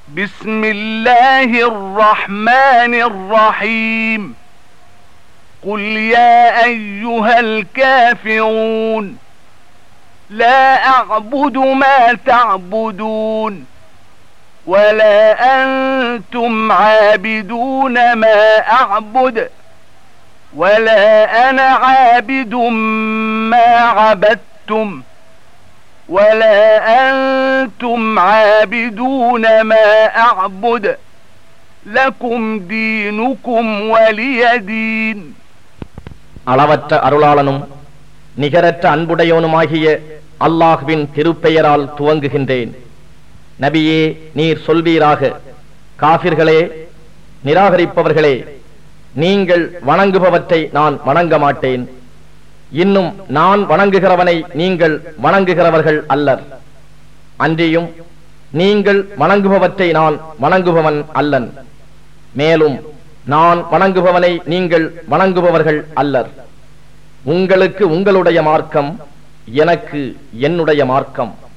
بسم الله الرحمن الرحيم قل يا أيها الكافرون لا أعبد ما تعبدون ولا أنتم عابدون ما أعبد ولا أنا عابد ما عبدتم ولا أنتم عابدون ما أعبد لكم دينكم ولي دين. அளவற்ற அருளாளனும் நிகரற்ற அன்புடையவனுமாகிய அல்லாஹ்வின் திருப்பெயரால் துவங்குகின்றேன். நபியே, நீர் சொல்வீராக, காபிர்களே, நிராகரிப்பவர்களே, நீங்கள் வணங்குபவற்றை நான் வணங்க மாட்டேன். இன்னும் நான் வணங்குகிறவனை நீங்கள் வணங்குகிறவர்கள் அல்லர். அன்றியும் நீங்கள் வணங்குபவற்றை நான் வணங்குபவன் அல்லன். மேலும் நான் வணங்குபவனை நீங்கள் வணங்குபவர்கள் அல்லர். உங்களுக்கு உங்களுடைய மார்க்கம், எனக்கு என்னுடைய மார்க்கம்.